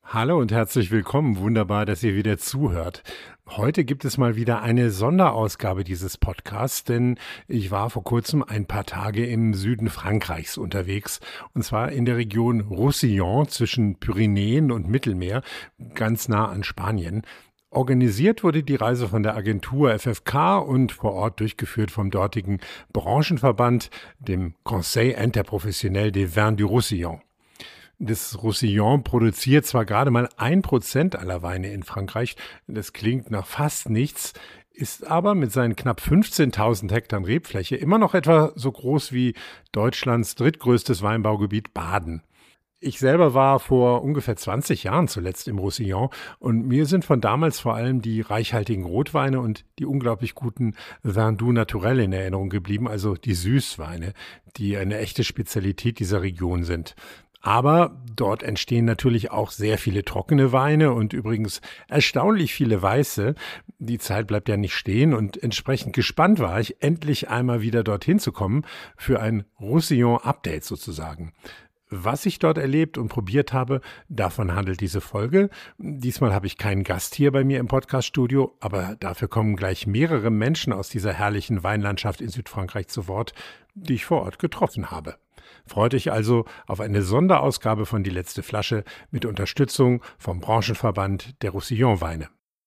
Hallo und herzlich willkommen. Wunderbar, dass ihr wieder zuhört. Heute gibt es mal wieder eine Sonderausgabe dieses Podcasts, denn ich war vor kurzem ein paar Tage im Süden Frankreichs unterwegs, und zwar in der Region Roussillon zwischen Pyrenäen und Mittelmeer, ganz nah an Spanien. Organisiert wurde die Reise von der Agentur FFK und vor Ort durchgeführt vom dortigen Branchenverband, dem Conseil Interprofessionnel des Vins du Roussillon. Das Roussillon produziert zwar gerade mal 1% aller Weine in Frankreich, das klingt nach fast nichts, ist aber mit seinen knapp 15.000 Hektar Rebfläche immer noch etwa so groß wie Deutschlands drittgrößtes Weinbaugebiet Baden. Ich selber war vor ungefähr 20 Jahren zuletzt im Roussillon und mir sind von damals vor allem die reichhaltigen Rotweine und die unglaublich guten Vins doux naturels in Erinnerung geblieben, also die Süßweine, die eine echte Spezialität dieser Region sind. Aber dort entstehen natürlich auch sehr viele trockene Weine und übrigens erstaunlich viele weiße. Die Zeit bleibt ja nicht stehen und entsprechend gespannt war ich, endlich einmal wieder dorthin zu kommen für ein Roussillon-Update sozusagen. Was ich dort erlebt und probiert habe, davon handelt diese Folge. Diesmal habe ich keinen Gast hier bei mir im Podcaststudio, aber dafür kommen gleich mehrere Menschen aus dieser herrlichen Weinlandschaft in Südfrankreich zu Wort, die ich vor Ort getroffen habe. Freut euch also auf eine Sonderausgabe von Die letzte Flasche mit Unterstützung vom Branchenverband der Roussillon-Weine.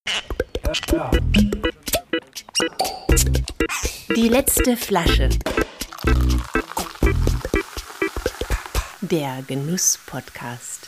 Die letzte Flasche. Der Genuss-Podcast.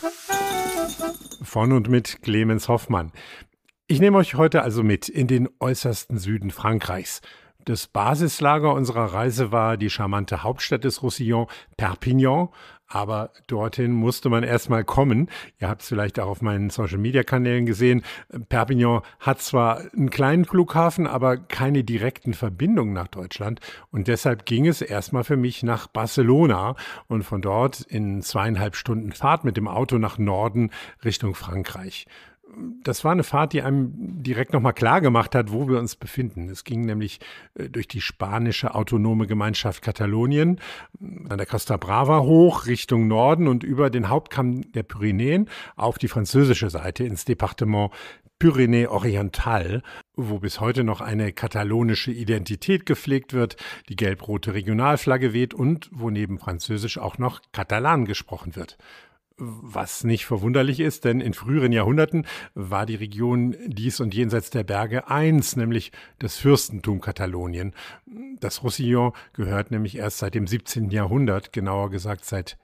Von und mit Clemens Hoffmann. Ich nehme euch heute also mit in den äußersten Süden Frankreichs. Das Basislager unserer Reise war die charmante Hauptstadt des Roussillon, Perpignan, aber dorthin musste man erstmal kommen. Ihr habt es vielleicht auch auf meinen Social-Media-Kanälen gesehen. Perpignan hat zwar einen kleinen Flughafen, aber keine direkten Verbindungen nach Deutschland und deshalb ging es erstmal für mich nach Barcelona und von dort in 2,5 Stunden Fahrt mit dem Auto nach Norden Richtung Frankreich. Das war eine Fahrt, die einem direkt nochmal klar gemacht hat, wo wir uns befinden. Es ging nämlich durch die spanische autonome Gemeinschaft Katalonien, an der Costa Brava hoch Richtung Norden und über den Hauptkamm der Pyrenäen auf die französische Seite ins Departement Pyrénées-Oriental, wo bis heute noch eine katalonische Identität gepflegt wird, die gelb-rote Regionalflagge weht und wo neben Französisch auch noch Katalan gesprochen wird. Was nicht verwunderlich ist, denn in früheren Jahrhunderten war die Region dies und jenseits der Berge eins, nämlich das Fürstentum Katalonien. Das Roussillon gehört nämlich erst seit dem 17. Jahrhundert, genauer gesagt seit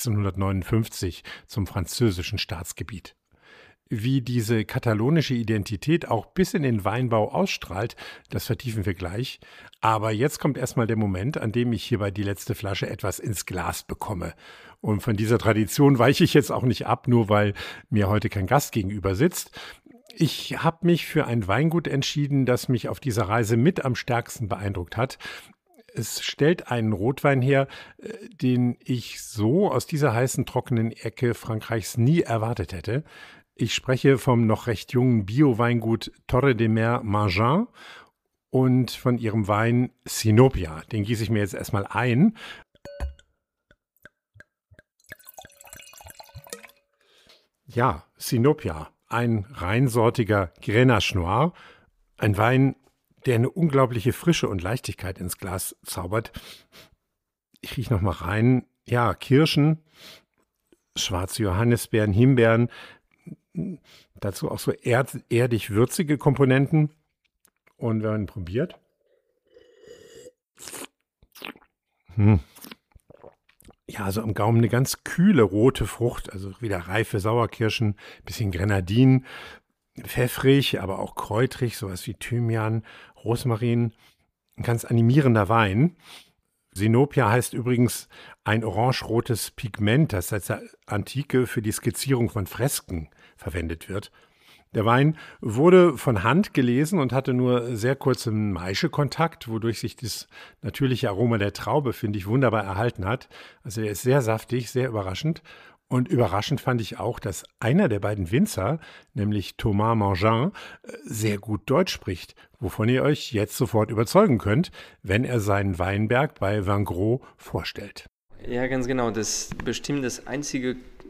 1659, zum französischen Staatsgebiet. Wie diese katalonische Identität auch bis in den Weinbau ausstrahlt, das vertiefen wir gleich. Aber jetzt kommt erstmal der Moment, an dem ich hierbei die letzte Flasche etwas ins Glas bekomme. Und von dieser Tradition weiche ich jetzt auch nicht ab, nur weil mir heute kein Gast gegenüber sitzt. Ich habe mich für ein Weingut entschieden, das mich auf dieser Reise mit am stärksten beeindruckt hat. Es stellt einen Rotwein her, den ich so aus dieser heißen, trockenen Ecke Frankreichs nie erwartet hätte. Ich spreche vom noch recht jungen Bio-Weingut Torre de Mer Mangin und von ihrem Wein Sinopia. Den gieße ich mir jetzt erstmal ein. Ja, Sinopia, ein reinsortiger Grenache Noir, ein Wein, der eine unglaubliche Frische und Leichtigkeit ins Glas zaubert. Ich rieche noch mal rein. Ja, Kirschen, schwarze Johannisbeeren, Himbeeren, dazu auch so erdig-würzige Komponenten. Und wenn man ihn probiert. Ja, also am Gaumen eine ganz kühle rote Frucht, also wieder reife Sauerkirschen, bisschen Grenadinen, pfeffrig, aber auch kräutrig, sowas wie Thymian, Rosmarin. Ein ganz animierender Wein. Sinopia heißt übrigens ein orange-rotes Pigment, das seit der Antike für die Skizzierung von Fresken verwendet wird. Der Wein wurde von Hand gelesen und hatte nur sehr kurzen Maischekontakt, wodurch sich das natürliche Aroma der Traube, finde ich, wunderbar erhalten hat. Also er ist sehr saftig, sehr überraschend. Und überraschend fand ich auch, dass einer der beiden Winzer, nämlich Thomas Mangin, sehr gut Deutsch spricht, wovon ihr euch jetzt sofort überzeugen könnt, wenn er seinen Weinberg bei Vingros vorstellt. Ja, ganz genau. Das ist bestimmt das einzige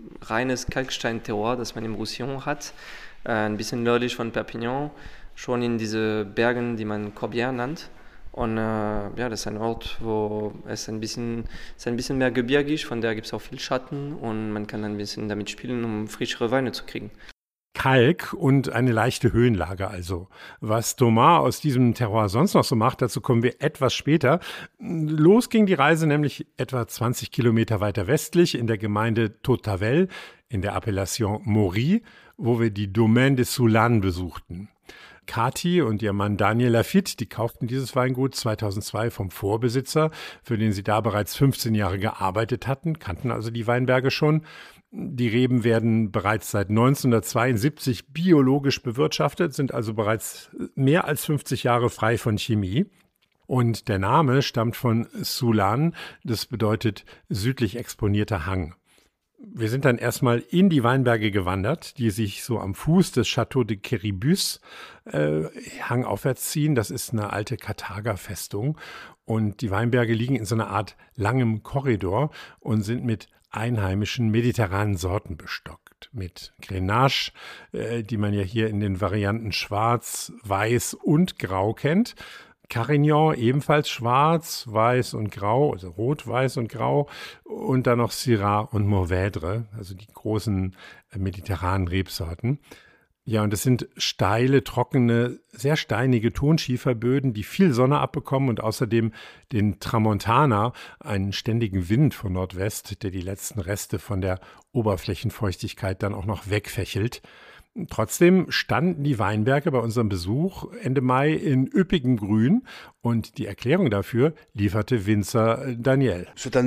reines Kalkstein-Terroir, das man im Roussillon hat, ein bisschen nördlich von Perpignan, schon in diese Bergen, die man Corbières nennt. Und das ist ein Ort, wo es ein bisschen mehr gebirgig, von daher gibt es auch viel Schatten und man kann ein bisschen damit spielen, um frischere Weine zu kriegen. Kalk und eine leichte Höhenlage also. Was Thomas aus diesem Terroir sonst noch so macht, dazu kommen wir etwas später. Los ging die Reise nämlich etwa 20 Kilometer weiter westlich in der Gemeinde Tautavel in der Appellation Maury, wo wir die Domaine de Soulanes besuchten. Kathi und ihr Mann Daniel Lafitte, die kauften dieses Weingut 2002 vom Vorbesitzer, für den sie da bereits 15 Jahre gearbeitet hatten, kannten also die Weinberge schon. Die Reben werden bereits seit 1972 biologisch bewirtschaftet, sind also bereits mehr als 50 Jahre frei von Chemie. Und der Name stammt von Soulanes, das bedeutet südlich exponierter Hang. Wir sind dann erstmal in die Weinberge gewandert, die sich so am Fuß des Château de Quéribus hangaufwärts ziehen. Das ist eine alte Karthager-Festung. Und die Weinberge liegen in so einer Art langem Korridor und sind mit einheimischen mediterranen Sorten bestockt. Mit Grenache, die man ja hier in den Varianten Schwarz, Weiß und Grau kennt. Carignan ebenfalls schwarz, weiß und grau, also rot, weiß und grau. Und dann noch Syrah und Mourvèdre, also die großen mediterranen Rebsorten. Ja, und es sind steile, trockene, sehr steinige Tonschieferböden, die viel Sonne abbekommen und außerdem den Tramontana, einen ständigen Wind von Nordwest, der die letzten Reste von der Oberflächenfeuchtigkeit dann auch noch wegfächelt. Trotzdem standen die Weinberge bei unserem Besuch Ende Mai in üppigem Grün und die Erklärung dafür lieferte Winzer Daniel.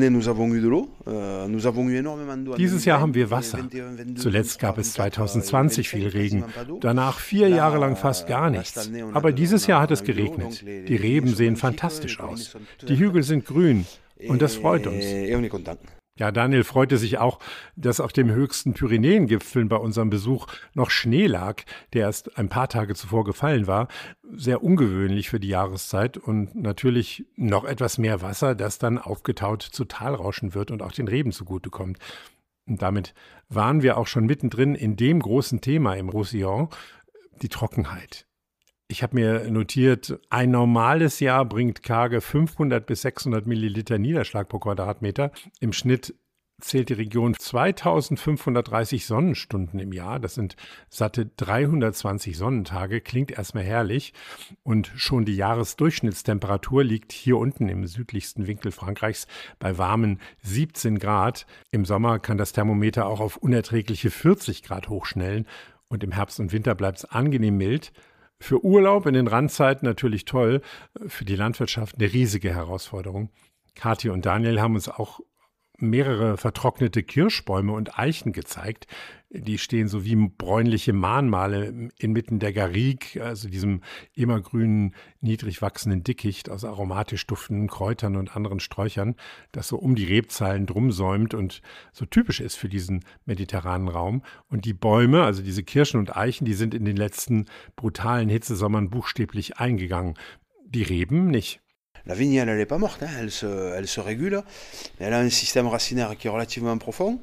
Dieses Jahr haben wir Wasser. Zuletzt gab es 2020 viel Regen, danach 4 Jahre lang fast gar nichts. Aber dieses Jahr hat es geregnet. Die Reben sehen fantastisch aus. Die Hügel sind grün und das freut uns. Ja, Daniel freute sich auch, dass auf dem höchsten Pyrenäengipfel bei unserem Besuch noch Schnee lag, der erst ein paar Tage zuvor gefallen war. Sehr ungewöhnlich für die Jahreszeit und natürlich noch etwas mehr Wasser, das dann aufgetaut zu Talrauschen wird und auch den Reben zugutekommt. Und damit waren wir auch schon mittendrin in dem großen Thema im Roussillon, die Trockenheit. Ich habe mir notiert, ein normales Jahr bringt karge 500 bis 600 Milliliter Niederschlag pro Quadratmeter. Im Schnitt zählt die Region 2530 Sonnenstunden im Jahr. Das sind satte 320 Sonnentage. Klingt erstmal herrlich. Und schon die Jahresdurchschnittstemperatur liegt hier unten im südlichsten Winkel Frankreichs bei warmen 17 Grad. Im Sommer kann das Thermometer auch auf unerträgliche 40 Grad hochschnellen. Und im Herbst und Winter bleibt es angenehm mild. Für Urlaub in den Randzeiten natürlich toll, für die Landwirtschaft eine riesige Herausforderung. Kathi und Daniel haben uns auch mehrere vertrocknete Kirschbäume und Eichen gezeigt. Die stehen so wie bräunliche Mahnmale inmitten der Garrigue, also diesem immergrünen, niedrig wachsenden Dickicht aus aromatisch duftenden Kräutern und anderen Sträuchern, das so um die Rebzeilen drum säumt und so typisch ist für diesen mediterranen Raum. Und die Bäume, also diese Kirschen und Eichen, die sind in den letzten brutalen Hitzesommern buchstäblich eingegangen. Die Reben nicht. La vigne, elle n'est pas morte, hein. Elle se régule. Elle a un système racinaire qui est relativement profond.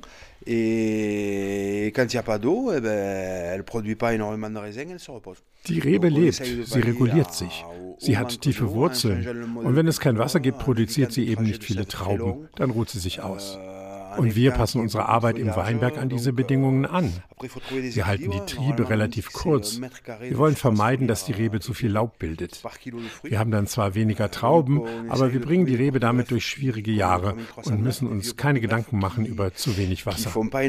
Et quand il n'y a pas d'eau, elle ne produit pas énormément de raisin, elle se repose. Die Rebe lebt, sie reguliert sich. Sie hat tiefe Wurzeln. Und wenn es kein Wasser gibt, produziert sie eben nicht viele Trauben. Dann ruht sie sich aus. Und wir passen unsere Arbeit im Weinberg an diese Bedingungen an. Wir halten die Triebe relativ kurz. Wir wollen vermeiden, dass die Rebe zu viel Laub bildet. Wir haben dann zwar weniger Trauben, aber wir bringen die Rebe damit durch schwierige Jahre und müssen uns keine Gedanken machen über zu wenig Wasser.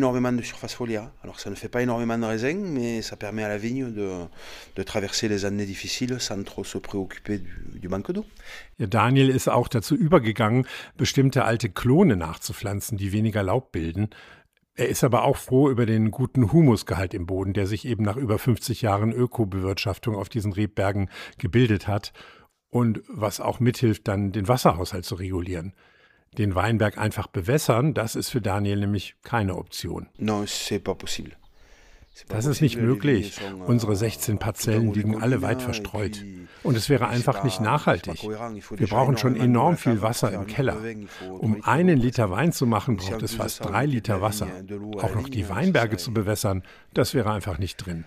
Ja, Daniel ist auch dazu übergegangen, bestimmte alte Klone nachzupflanzen, die weniger Laub bilden. Er ist aber auch froh über den guten Humusgehalt im Boden, der sich eben nach über 50 Jahren Ökobewirtschaftung auf diesen Rebbergen gebildet hat und was auch mithilft, dann den Wasserhaushalt zu regulieren. Den Weinberg einfach bewässern, das ist für Daniel nämlich keine Option. Non, c'est pas possible. Das ist nicht möglich. Unsere 16 Parzellen liegen alle weit verstreut. Und es wäre einfach nicht nachhaltig. Wir brauchen schon enorm viel Wasser im Keller. Um 1 Liter Wein zu machen, braucht es fast 3 Liter Wasser. Auch noch die Weinberge zu bewässern, das wäre einfach nicht drin.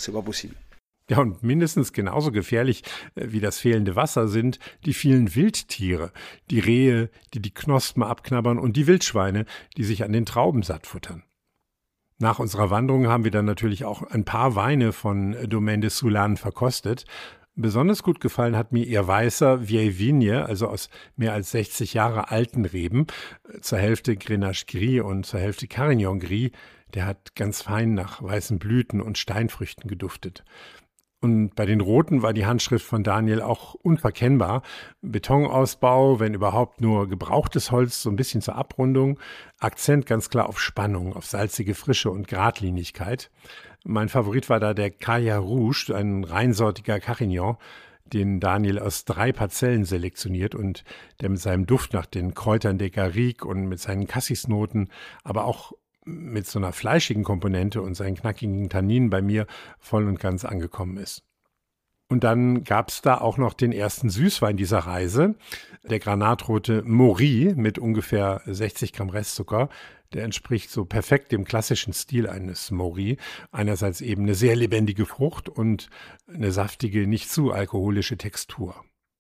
Ja, und mindestens genauso gefährlich wie das fehlende Wasser sind die vielen Wildtiere. Die Rehe, die die Knospen abknabbern, und die Wildschweine, die sich an den Trauben satt futtern. Nach unserer Wanderung haben wir dann natürlich auch ein paar Weine von Domaine de Soulanes verkostet. Besonders gut gefallen hat mir ihr weißer Vieille Vigne, also aus mehr als 60 Jahre alten Reben, zur Hälfte Grenache Gris und zur Hälfte Carignan Gris. Der hat ganz fein nach weißen Blüten und Steinfrüchten geduftet. Und bei den Roten war die Handschrift von Daniel auch unverkennbar. Betonausbau, wenn überhaupt nur gebrauchtes Holz, so ein bisschen zur Abrundung. Akzent ganz klar auf Spannung, auf salzige Frische und Geradlinigkeit. Mein Favorit war da der Caillat Rouge, ein reinsortiger Carignan, den Daniel aus 3 Parzellen selektioniert und der mit seinem Duft nach den Kräutern der Garrigue und mit seinen Cassisnoten, aber auch mit so einer fleischigen Komponente und seinen knackigen Tanninen bei mir voll und ganz angekommen ist. Und dann gab es da auch noch den ersten Süßwein dieser Reise, der granatrote Maury mit ungefähr 60 Gramm Restzucker. Der entspricht so perfekt dem klassischen Stil eines Maury. Einerseits eben eine sehr lebendige Frucht und eine saftige, nicht zu alkoholische Textur.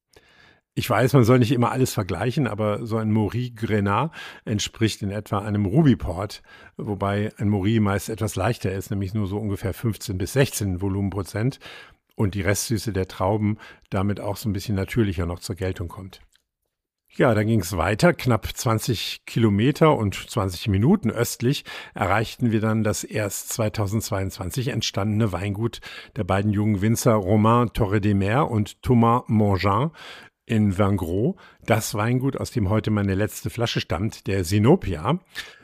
Ich weiß, man soll nicht immer alles vergleichen, aber so ein Maury Grenat entspricht in etwa einem Ruby Port, wobei ein Maury meist etwas leichter ist, nämlich nur so ungefähr 15 bis 16 Volumenprozent und die Restsüße der Trauben damit auch so ein bisschen natürlicher noch zur Geltung kommt. Ja, dann ging es weiter. Knapp 20 Kilometer und 20 Minuten östlich erreichten wir dann das erst 2022 entstandene Weingut der beiden jungen Winzer Romain Torre-des-Mers und Thomas Mangin in Vingros, das Weingut, aus dem heute meine letzte Flasche stammt, der Sinopia.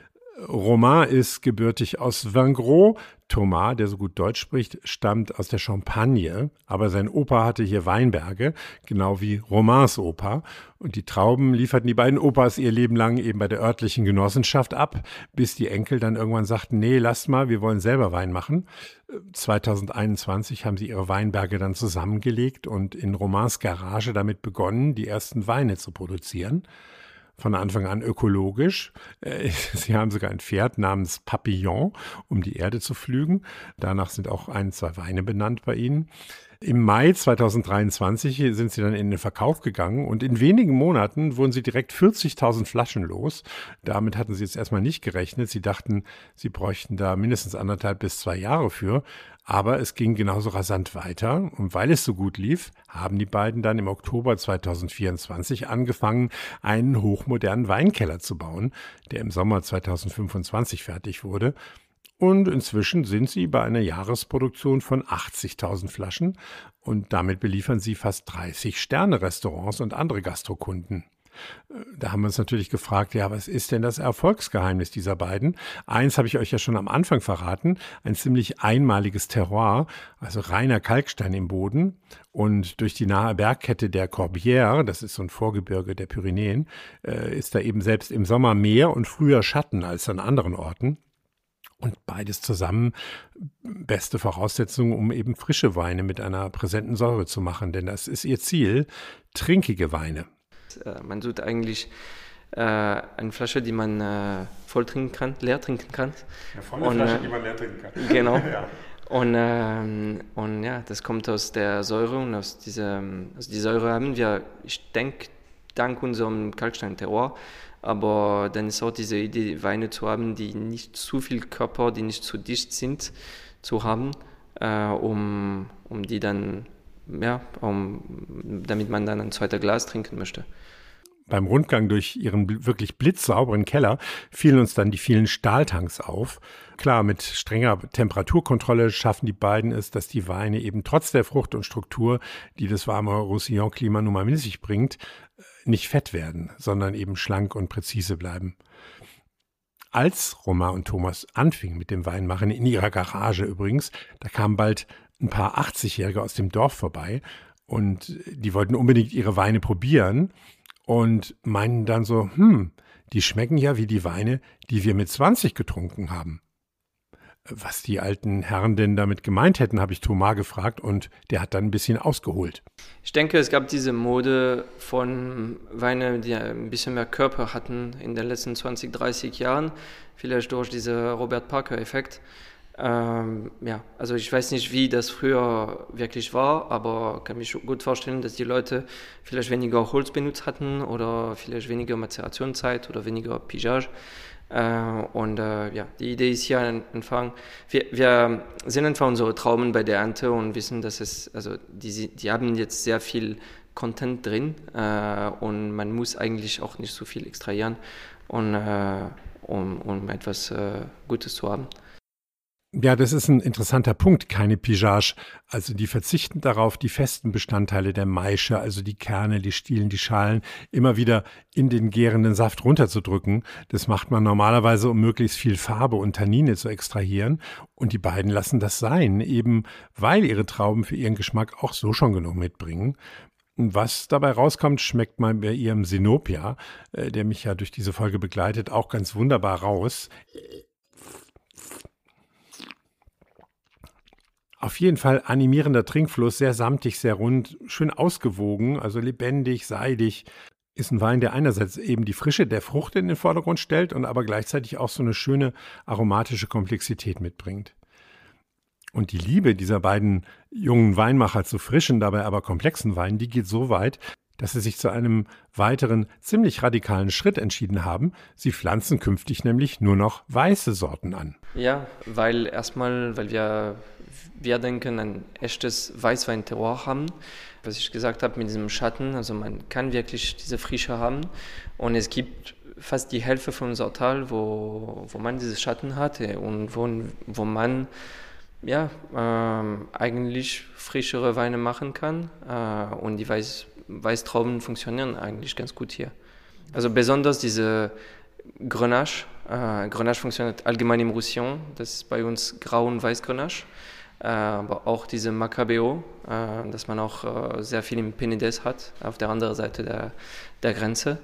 Romain ist gebürtig aus Vingros. Thomas, der so gut Deutsch spricht, stammt aus der Champagne, aber sein Opa hatte hier Weinberge, genau wie Romains Opa. Und die Trauben lieferten die beiden Opas ihr Leben lang eben bei der örtlichen Genossenschaft ab, bis die Enkel dann irgendwann sagten, nee, lasst mal, wir wollen selber Wein machen. 2021 haben sie ihre Weinberge dann zusammengelegt und in Romains Garage damit begonnen, die ersten Weine zu produzieren. Von Anfang an ökologisch. Sie haben sogar ein Pferd namens Papillon, um die Erde zu pflügen. Danach sind auch 1, 2 Weine benannt bei ihnen. Im Mai 2023 sind sie dann in den Verkauf gegangen und in wenigen Monaten wurden sie direkt 40.000 Flaschen los. Damit hatten sie jetzt erstmal nicht gerechnet. Sie dachten, sie bräuchten da mindestens 1,5 bis 2 Jahre für. Aber es ging genauso rasant weiter. Und weil es so gut lief, haben die beiden dann im Oktober 2024 angefangen, einen hochmodernen Weinkeller zu bauen, der im Sommer 2025 fertig wurde. Und inzwischen sind sie bei einer Jahresproduktion von 80.000 Flaschen und damit beliefern sie fast 30 Sterne-Restaurants und andere Gastrokunden. Da haben wir uns natürlich gefragt, ja, was ist denn das Erfolgsgeheimnis dieser beiden? Eins habe ich euch ja schon am Anfang verraten, ein ziemlich einmaliges Terroir, also reiner Kalkstein im Boden. Und durch die nahe Bergkette der Corbière, das ist so ein Vorgebirge der Pyrenäen, ist da eben selbst im Sommer mehr und früher Schatten als an anderen Orten. Und beides zusammen beste Voraussetzungen, um eben frische Weine mit einer präsenten Säure zu machen. Denn das ist ihr Ziel, trinkige Weine. Man sucht eigentlich eine Flasche, die man voll trinken kann, leer trinken kann. Ja, volle Flasche, die man leer trinken kann. Genau. Ja. Und ja, das kommt aus der Säure und aus die Säure haben wir, ich denke, dank unserem Kalkstein-Terroir. Aber dann ist auch diese Idee, Weine zu haben, die nicht zu viel Körper, die nicht zu dicht sind, zu haben, um die dann, ja, damit man dann ein zweites Glas trinken möchte. Beim Rundgang durch ihren wirklich blitzsauberen Keller fielen uns dann die vielen Stahltanks auf. Klar, mit strenger Temperaturkontrolle schaffen die beiden es, dass die Weine eben trotz der Frucht und Struktur, die das warme Roussillon-Klima nun mal mit sich bringt, nicht fett werden, sondern eben schlank und präzise bleiben. Als Romain und Thomas anfingen mit dem Weinmachen, in ihrer Garage übrigens, da kamen bald ein paar 80-Jährige aus dem Dorf vorbei und die wollten unbedingt ihre Weine probieren und meinen dann so, die schmecken ja wie die Weine, die wir mit 20 getrunken haben. Was die alten Herren denn damit gemeint hätten, habe ich Thomas gefragt und der hat dann ein bisschen ausgeholt. Ich denke, es gab diese Mode von Weinen, die ein bisschen mehr Körper hatten in den letzten 20, 30 Jahren, vielleicht durch diesen Robert Parker-Effekt. Also ich weiß nicht, wie das früher wirklich war, aber kann mich gut vorstellen, dass die Leute vielleicht weniger Holz benutzt hatten oder vielleicht weniger Mazerationszeit oder weniger Pigeage. Die Idee ist hier einfach, wir sehen einfach unsere Trauben bei der Ernte und wissen, dass die haben jetzt sehr viel Content drin und man muss eigentlich auch nicht so viel extrahieren, um etwas Gutes zu haben. Ja, das ist ein interessanter Punkt, keine Pigeage. Also die verzichten darauf, die festen Bestandteile der Maische, also die Kerne, die Stielen, die Schalen, immer wieder in den gärenden Saft runterzudrücken. Das macht man normalerweise, um möglichst viel Farbe und Tannine zu extrahieren. Und die beiden lassen das sein, eben weil ihre Trauben für ihren Geschmack auch so schon genug mitbringen. Was dabei rauskommt, schmeckt man bei ihrem Sinopia, der mich ja durch diese Folge begleitet, auch ganz wunderbar raus. Auf jeden Fall animierender Trinkfluss, sehr samtig, sehr rund, schön ausgewogen, also lebendig, seidig. Ist ein Wein, der einerseits eben die Frische der Frucht in den Vordergrund stellt und aber gleichzeitig auch so eine schöne aromatische Komplexität mitbringt. Und die Liebe dieser beiden jungen Weinmacher zu frischen, dabei aber komplexen Weinen, die geht so weit, dass sie sich zu einem weiteren, ziemlich radikalen Schritt entschieden haben. Sie pflanzen künftig nämlich nur noch weiße Sorten an. Ja, weil wir denken, ein echtes Weißwein-Terroir haben. Was ich gesagt habe mit diesem Schatten, also man kann wirklich diese Frische haben. Und es gibt fast die Hälfte von unserem Tal, wo man diese Schatten hat und wo man eigentlich frischere Weine machen kann. Und die Weißtrauben funktionieren eigentlich ganz gut hier. Also besonders diese Grenache. Grenache funktioniert allgemein im Roussillon. Das ist bei uns Grau- und Weißgrenache. Aber auch diese Macabeo, dass man auch sehr viel im Penedès hat, auf der anderen Seite der Grenze.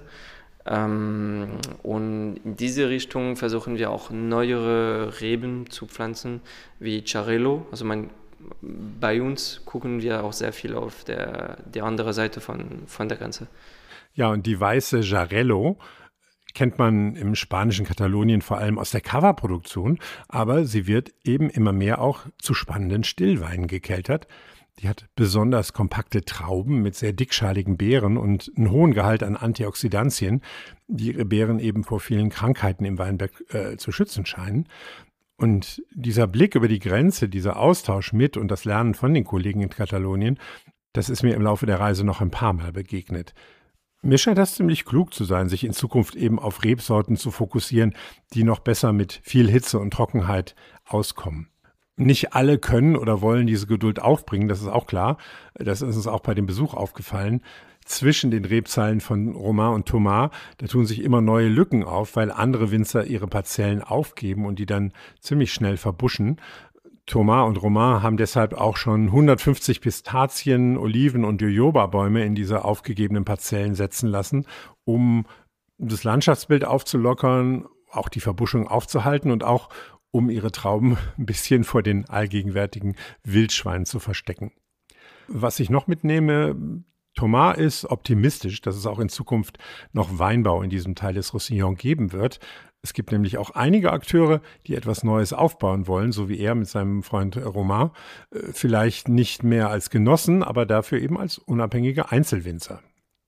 Und in diese Richtung versuchen wir auch neuere Reben zu pflanzen, wie Xarel·lo. Also bei uns gucken wir auch sehr viel auf der andere Seite von der Grenze. Ja, und die weiße Xarel·lo kennt man im spanischen Katalonien vor allem aus der Cava-Produktion, aber sie wird eben immer mehr auch zu spannenden Stillweinen gekeltert. Die hat besonders kompakte Trauben mit sehr dickschaligen Beeren und einen hohen Gehalt an Antioxidantien, die ihre Beeren eben vor vielen Krankheiten im Weinberg zu schützen scheinen. Und dieser Blick über die Grenze, dieser Austausch mit und das Lernen von den Kollegen in Katalonien, das ist mir im Laufe der Reise noch ein paar Mal begegnet. Mir scheint das ziemlich klug zu sein, sich in Zukunft eben auf Rebsorten zu fokussieren, die noch besser mit viel Hitze und Trockenheit auskommen. Nicht alle können oder wollen diese Geduld aufbringen, das ist auch klar. Das ist uns auch bei dem Besuch aufgefallen. Zwischen den Rebzeilen von Romain und Thomas, da tun sich immer neue Lücken auf, weil andere Winzer ihre Parzellen aufgeben und die dann ziemlich schnell verbuschen. Thomas und Romain haben deshalb auch schon 150 Pistazien, Oliven und Jojoba-Bäume in diese aufgegebenen Parzellen setzen lassen, um das Landschaftsbild aufzulockern, auch die Verbuschung aufzuhalten und auch um ihre Trauben ein bisschen vor den allgegenwärtigen Wildschweinen zu verstecken. Was ich noch mitnehme, Thomas ist optimistisch, dass es auch in Zukunft noch Weinbau in diesem Teil des Roussillon geben wird. Es gibt nämlich auch einige Akteure, die etwas Neues aufbauen wollen, so wie er mit seinem Freund Romain. Vielleicht nicht mehr als Genossen, aber dafür eben als unabhängige Einzelwinzer.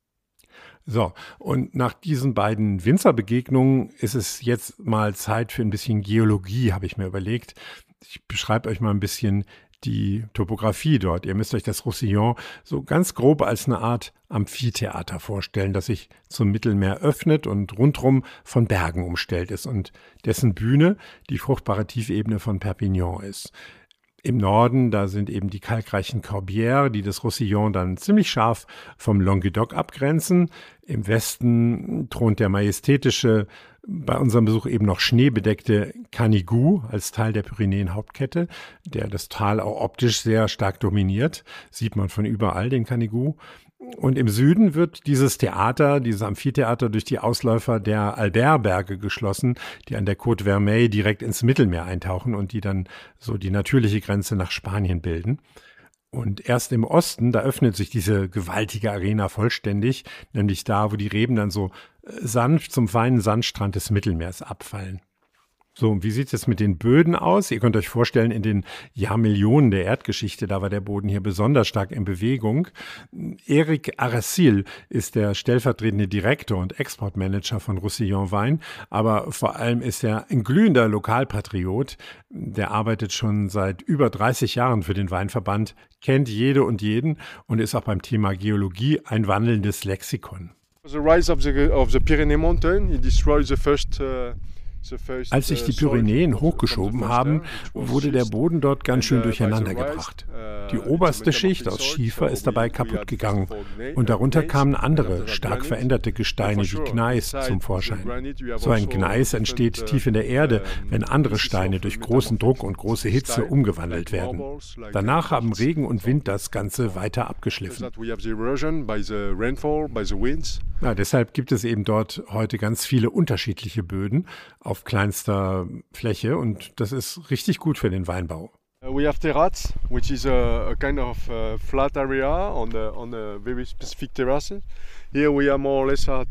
So, und nach diesen beiden Winzerbegegnungen ist es jetzt mal Zeit für ein bisschen Geologie, habe ich mir überlegt. Ich beschreibe euch mal ein bisschen die Topografie dort. Ihr müsst euch das Roussillon so ganz grob als eine Art Amphitheater vorstellen, das sich zum Mittelmeer öffnet und rundrum von Bergen umstellt ist und dessen Bühne die fruchtbare Tiefebene von Perpignan ist. Im Norden, da sind eben die kalkreichen Corbières, die das Roussillon dann ziemlich scharf vom Languedoc abgrenzen. Im Westen thront der majestätische Bei unserem Besuch eben noch schneebedeckte Canigou als Teil der Pyrenäen-Hauptkette, der das Tal auch optisch sehr stark dominiert. Sieht man von überall, den Canigou. Und im Süden wird dieses Amphitheater durch die Ausläufer der Albert-Berge geschlossen, die an der Côte Vermeille direkt ins Mittelmeer eintauchen und die dann so die natürliche Grenze nach Spanien bilden. Und erst im Osten, da öffnet sich diese gewaltige Arena vollständig, nämlich da, wo die Reben dann so sanft zum feinen Sandstrand des Mittelmeers abfallen. So, und wie sieht es mit den Böden aus? Ihr könnt euch vorstellen, in den Jahrmillionen der Erdgeschichte, da war der Boden hier besonders stark in Bewegung. Eric Aracil ist der stellvertretende Direktor und Exportmanager von Roussillon Wein, aber vor allem ist er ein glühender Lokalpatriot. Der arbeitet schon seit über 30 Jahren für den Weinverband, kennt jede und jeden und ist auch beim Thema Geologie ein wandelndes Lexikon. The rise of the Pyrenees mountain, it destroys the first Als sich die Pyrenäen hochgeschoben haben, wurde der Boden dort ganz schön durcheinander gebracht. Die oberste Schicht aus Schiefer ist dabei kaputt gegangen und darunter kamen andere, stark veränderte Gesteine wie Gneis zum Vorschein. So ein Gneis entsteht tief in der Erde, wenn andere Steine durch großen Druck und große Hitze umgewandelt werden. Danach haben Regen und Wind das Ganze weiter abgeschliffen. Ja, deshalb gibt es eben dort heute ganz viele unterschiedliche Böden auf kleinster Fläche und das ist richtig gut für den Weinbau. We have terrace, which is a kind of flat area on a very specific terrace. Here we are more or less at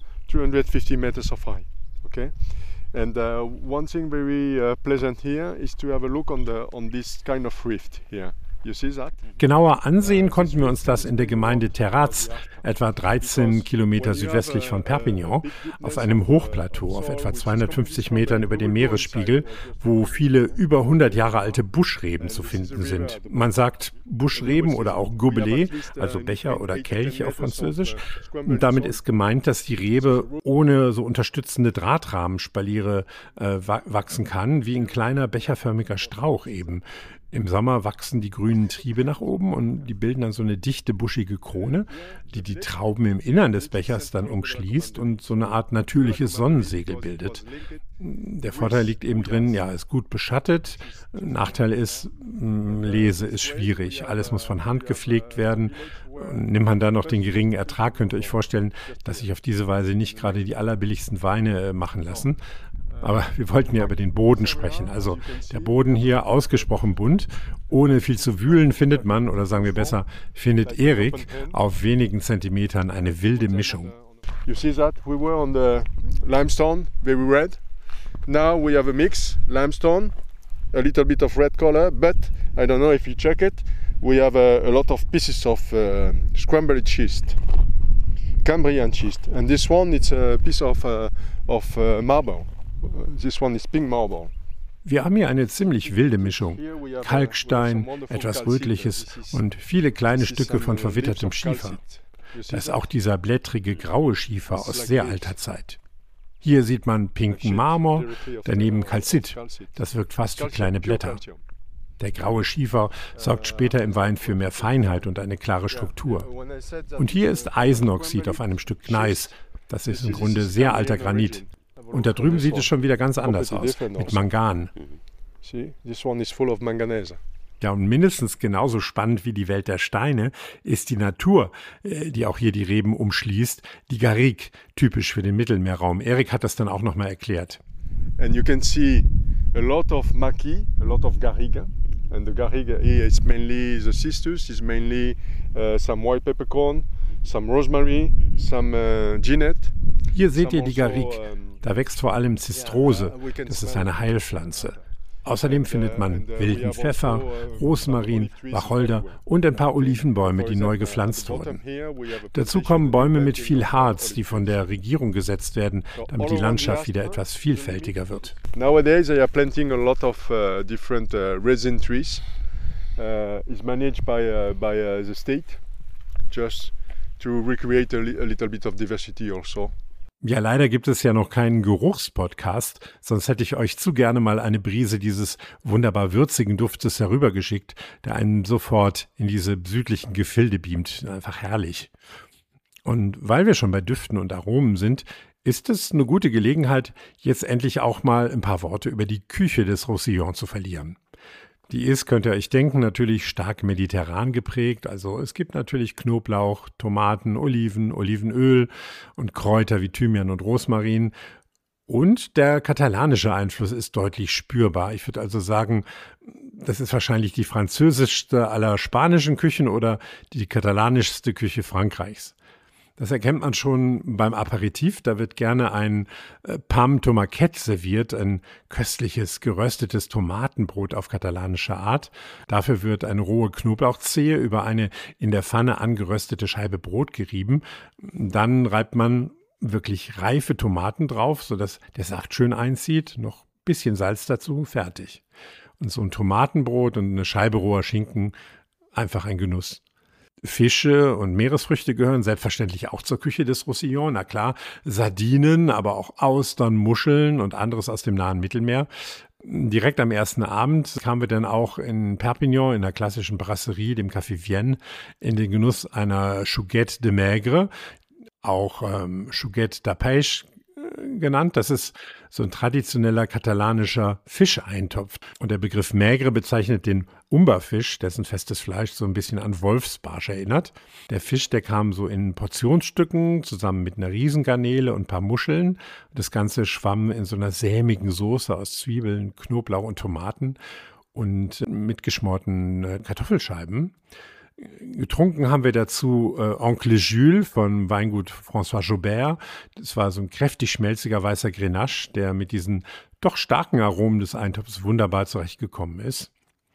250 meters of height. Okay, and one thing very pleasant here is to have a look on this kind of rift here. Genauer ansehen konnten wir uns das in der Gemeinde Terraz, etwa 13 Kilometer südwestlich von Perpignan, auf einem Hochplateau auf etwa 250 Metern über dem Meeresspiegel, wo viele über 100 Jahre alte Buschreben zu finden sind. Man sagt Buschreben oder auch Gobelet, also Becher oder Kelch auf Französisch. Und damit ist gemeint, dass die Rebe ohne so unterstützende Drahtrahmenspaliere wachsen kann, wie ein kleiner becherförmiger Strauch eben. Im Sommer wachsen die grünen Triebe nach oben und die bilden dann so eine dichte, buschige Krone, die die Trauben im Innern des Bechers dann umschließt und so eine Art natürliches Sonnensegel bildet. Der Vorteil liegt eben drin, ja, ist gut beschattet. Nachteil ist, Lese ist schwierig. Alles muss von Hand gepflegt werden. Nimmt man da noch den geringen Ertrag, könnt ihr euch vorstellen, dass sich auf diese Weise nicht gerade die allerbilligsten Weine machen lassen. Aber wir wollten ja über den Boden sprechen. Also der Boden hier ausgesprochen bunt. Ohne viel zu wühlen findet man, oder sagen wir besser, findet Eric auf wenigen Zentimetern eine wilde Mischung. You see that? We were on the limestone, very red. Now we have a mix, limestone, a little bit of red color, but I don't know if you check it, we have a lot of pieces of scrambled schist, Cambrian schist. And this one, it's a piece of marble. This one is pink marble. Wir haben hier eine ziemlich wilde Mischung. Kalkstein, etwas Rötliches und viele kleine Stücke von verwittertem Schiefer. Da ist auch dieser blättrige graue Schiefer aus sehr alter Zeit. Hier sieht man pinken Marmor, daneben Calcit. Das wirkt fast wie kleine Blätter. Der graue Schiefer sorgt später im Wein für mehr Feinheit und eine klare Struktur. Und hier ist Eisenoxid auf einem Stück Gneis. Das ist im Grunde sehr alter Granit. Und da drüben sieht es schon wieder ganz anders aus, mit Mangan. Ja, und mindestens genauso spannend wie die Welt der Steine ist die Natur, die auch hier die Reben umschließt, die Garrigue, typisch für den Mittelmeerraum. Eric hat das dann auch nochmal erklärt. And you can see a lot of maquis, a lot of garrigue. And the garrigue here is mainly the cistus, is mainly some white peppercorn, some rosemary, some ginette. Hier seht ihr die Garrigue. Da wächst vor allem Zistrose, das ist eine Heilpflanze. Außerdem findet man wilden Pfeffer, Rosmarin, Wacholder und ein paar Olivenbäume, die neu gepflanzt wurden. Dazu kommen Bäume mit viel Harz, die von der Regierung gesetzt werden, damit die Landschaft wieder etwas vielfältiger wird. Nowadays they are planting a lot of different resin trees. It's managed by the state, just to recreate a little bit of diversity also. Ja, leider gibt es ja noch keinen Geruchspodcast, sonst hätte ich euch zu gerne mal eine Brise dieses wunderbar würzigen Duftes herübergeschickt, der einen sofort in diese südlichen Gefilde beamt. Einfach herrlich. Und weil wir schon bei Düften und Aromen sind, ist es eine gute Gelegenheit, jetzt endlich auch mal ein paar Worte über die Küche des Roussillon zu verlieren. Die ist, könnt ihr euch denken, natürlich stark mediterran geprägt. Also es gibt natürlich Knoblauch, Tomaten, Oliven, Olivenöl und Kräuter wie Thymian und Rosmarin. Und der katalanische Einfluss ist deutlich spürbar. Ich würde also sagen, das ist wahrscheinlich die französischste aller spanischen Küchen oder die katalanischste Küche Frankreichs. Das erkennt man schon beim Aperitif. Da wird gerne ein Pam Tomaquette serviert, ein köstliches geröstetes Tomatenbrot auf katalanische Art. Dafür wird eine rohe Knoblauchzehe über eine in der Pfanne angeröstete Scheibe Brot gerieben. Dann reibt man wirklich reife Tomaten drauf, sodass der Saft schön einzieht. Noch ein bisschen Salz dazu, fertig. Und so ein Tomatenbrot und eine Scheibe roher Schinken, einfach ein Genuss. Fische und Meeresfrüchte gehören selbstverständlich auch zur Küche des Roussillon. Na klar, Sardinen, aber auch Austern, Muscheln und anderes aus dem nahen Mittelmeer. Direkt am ersten Abend kamen wir dann auch in Perpignan, in der klassischen Brasserie, dem Café Vienne, in den Genuss einer Chouguette de Maigre, auch Chouguette de Pêche genannt. Das ist so ein traditioneller katalanischer Fischeintopf. Und der Begriff Maigre bezeichnet den Umberfisch, dessen festes Fleisch so ein bisschen an Wolfsbarsch erinnert. Der Fisch, der kam so in Portionsstücken zusammen mit einer Riesengarnele und ein paar Muscheln. Das Ganze schwamm in so einer sämigen Soße aus Zwiebeln, Knoblauch und Tomaten und mit geschmorten Kartoffelscheiben. Getrunken haben wir dazu Oncle Jules von Weingut François Joubert. Das war so ein kräftig schmelziger weißer Grenache, der mit diesen doch starken Aromen des Eintopfs wunderbar zurechtgekommen ist.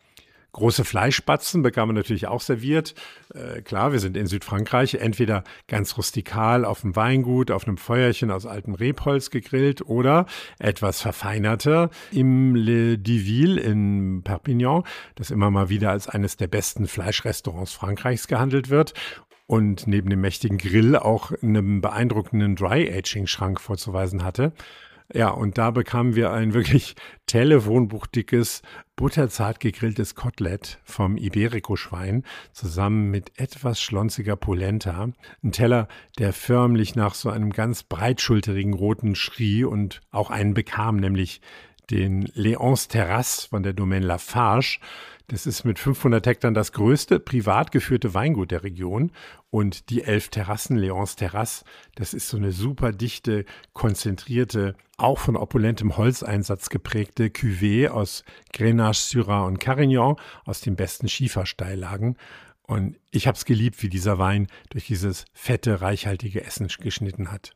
Große Fleischspatzen bekamen wir natürlich auch serviert. Klar, wir sind in Südfrankreich, entweder ganz rustikal auf dem Weingut, auf einem Feuerchen aus altem Rebholz gegrillt oder etwas verfeinerter im Le Diville in Perpignan, das immer mal wieder als eines der besten Fleischrestaurants Frankreichs gehandelt wird und neben dem mächtigen Grill auch einen beeindruckenden Dry-Aging-Schrank vorzuweisen hatte. Ja, und da bekamen wir ein wirklich telefonbuchdickes, butterzart gegrilltes Kotelett vom Iberico-Schwein zusammen mit etwas schlonziger Polenta. Ein Teller, der förmlich nach so einem ganz breitschulterigen Roten schrie und auch einen bekam, nämlich den Léonce Terrasse von der Domaine Lafarge. Das ist mit 500 Hektar das größte privat geführte Weingut der Region. Und die 11 Terrassen, Léonce Terrasse, das ist so eine super dichte, konzentrierte, auch von opulentem Holzeinsatz geprägte Cuvée aus Grenache, Syrah und Carignan aus den besten Schiefersteillagen. Und ich habe es geliebt, wie dieser Wein durch dieses fette, reichhaltige Essen geschnitten hat.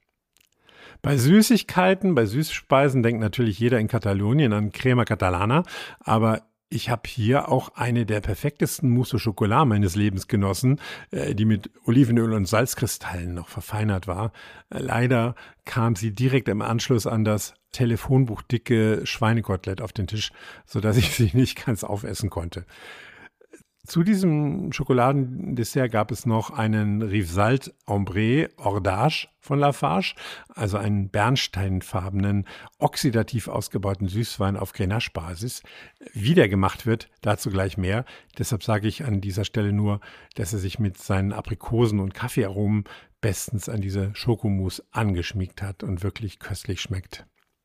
Bei Süßigkeiten, bei Süßspeisen denkt natürlich jeder in Katalonien an Crema Catalana, aber ich habe hier auch eine der perfektesten Mousse au Chocolat meines Lebens genossen, die mit Olivenöl und Salzkristallen noch verfeinert war. Leider kam sie direkt im Anschluss an das telefonbuchdicke Schweinekotelett auf den Tisch, sodass ich sie nicht ganz aufessen konnte. Zu diesem Schokoladendessert gab es noch einen Rivesaltes Ambré Hors von Lafarge, also einen bernsteinfarbenen, oxidativ ausgebauten Süßwein auf Grenache-Basis. Wie der gemacht wird, dazu gleich mehr. Deshalb sage ich an dieser Stelle nur, dass er sich mit seinen Aprikosen- und Kaffeearomen bestens an diese Schokomousse angeschmiegt hat und wirklich köstlich schmeckt.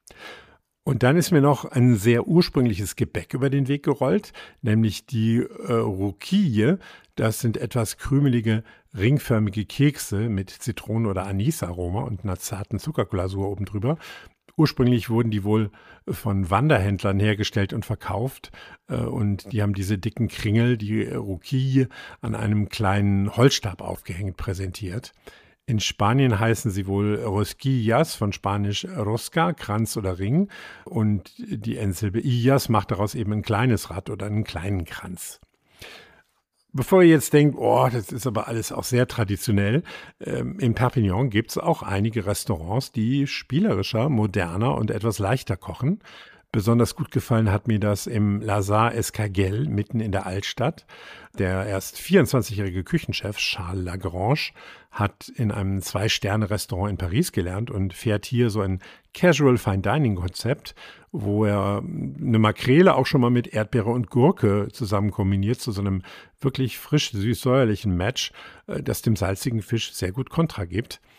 Und dann ist mir noch ein sehr ursprüngliches Gebäck über den Weg gerollt, nämlich die Rouquille. Das sind etwas krümelige, ringförmige Kekse mit Zitronen- oder Anisaroma und einer zarten Zuckerglasur oben drüber. Ursprünglich wurden die wohl von Wanderhändlern hergestellt und verkauft und die haben diese dicken Kringel, die Rouquille, an einem kleinen Holzstab aufgehängt präsentiert. In Spanien heißen sie wohl Rosquillas, von Spanisch Rosca, Kranz oder Ring. Und die Endsilbe Illas macht daraus eben ein kleines Rad oder einen kleinen Kranz. Bevor ihr jetzt denkt, oh, das ist aber alles auch sehr traditionell, in Perpignan gibt es auch einige Restaurants, die spielerischer, moderner und etwas leichter kochen. Besonders gut gefallen hat mir das im Lazare Escarguel mitten in der Altstadt. Der erst 24-jährige Küchenchef Charles Lagrange hat in einem 2-Sterne-Restaurant in Paris gelernt und fährt hier so ein Casual Fine Dining Konzept, wo er eine Makrele auch schon mal mit Erdbeere und Gurke zusammen kombiniert zu so einem wirklich frisch süß-säuerlichen Match, das dem salzigen Fisch sehr gut Kontra gibt.